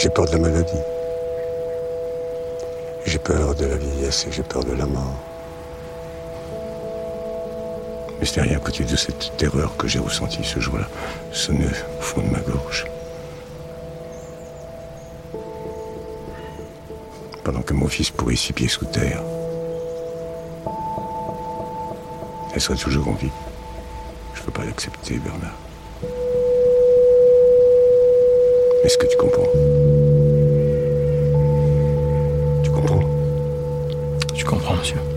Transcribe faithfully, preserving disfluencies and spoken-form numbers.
j'ai peur de la maladie. J'ai peur de la vieillesse et j'ai peur de la mort. Mais ce n'est rien à côté de cette terreur que j'ai ressentie ce jour-là, sonner au fond de ma gorge. Pendant que mon fils pourrait six pieds sous terre. Elle serait toujours en vie. Je ne peux pas l'accepter, Bernard. Est-ce que tu comprends? Je comprends, monsieur.